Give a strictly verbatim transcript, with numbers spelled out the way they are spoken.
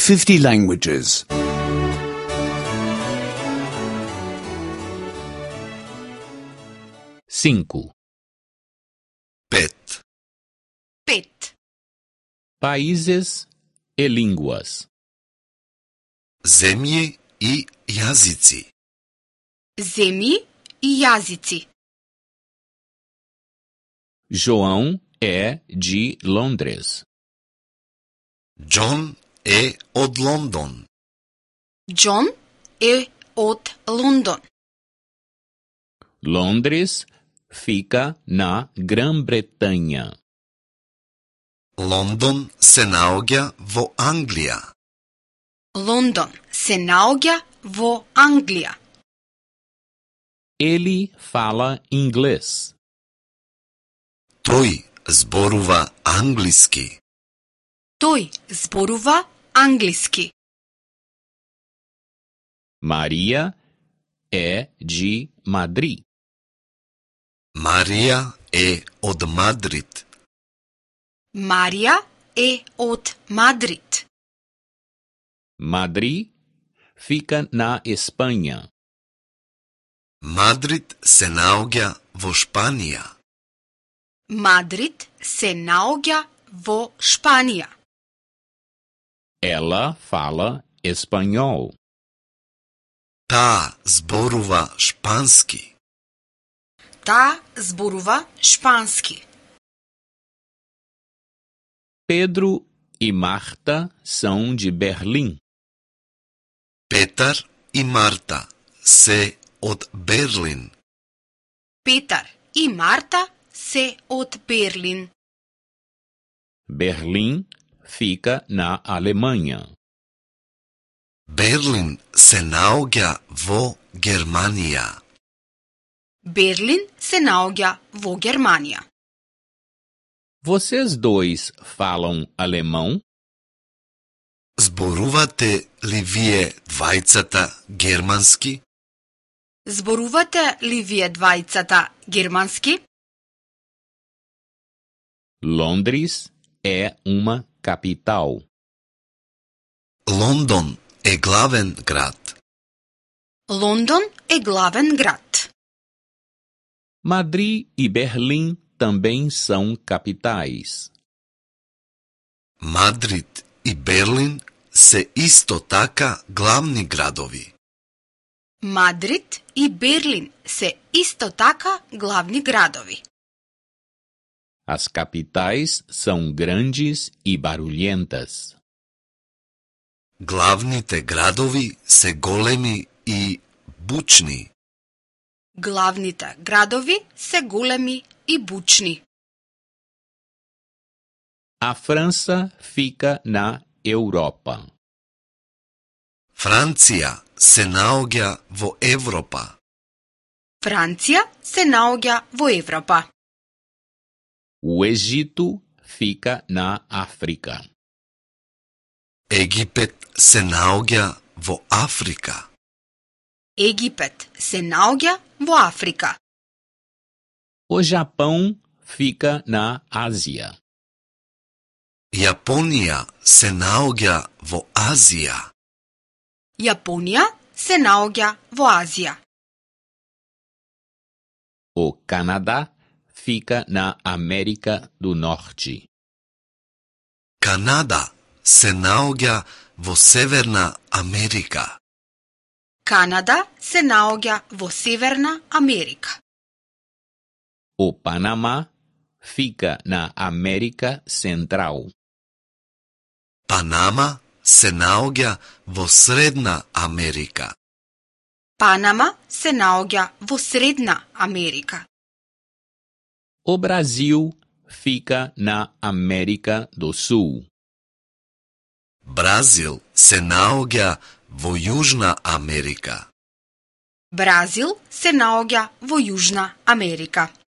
fifty languages. Cinco. Pet. Pet. Países e línguas. Zemlje i jazici. Zemlji i jazici. João é de Londres. John je od London. John je od London. Londres fica na Grã-Bretanha. London se naoѓa во Англија. London se naoѓa vo Anglija. Ele fala inglês. Тој зборува англиски. Тој зборува англиски. Maria é de Madrid. Марија е од Мадрид. Марија е од Мадрид. Madrid fica na Espanha. Мадрид се наоѓа во Шпанија. Мадрид се наоѓа во Шпанија. Ela fala espanhol. Таа зборува шпански. Таа зборува шпански. Pedro e Marta são de Berlim. Петар и Марта се од Берлин. Петар и Марта се од Берлин. Berlim fica na Alemanha. Берлин се наоѓа во Германија. Берлин се наоѓа во Германија. Vocês dois falam alemão? Зборувате ли вие двајцата германски? Зборувате ли вие двајцата германски? Londres é uma capital. Лондон е главен град. Лондон е главен град. Madrid e Berlim também são capitais. Мадрид и Берлин се исто така главни градови. Мадрид и Берлин се исто така главни градови. As capitais são grandes e barulhentas. Главните градови се големи и бучни. Главните градови се големи и бучни. A França fica na Europa. Франција се наоѓа во Европа. Франција се наоѓа во Европа. O Egito fica na África. Египет се наоѓа во Африка. Египет се наоѓа во Африка. O Japão fica na Ásia. Јапонија се наоѓа во Азија. Јапонија се наоѓа во Азија. O Canadá fica na América do Norte. Канада се наоѓа во Северна Америка. Канада се наоѓа во Северна Америка. O Panamá fica na América Central. Панама се наоѓа во Средна Америка. Панама се наоѓа во Средна Америка. O Brasil fica na América do Sul. Бразил се наоѓа во Јужна Америка. Бразил се наоѓа во Јужна Америка.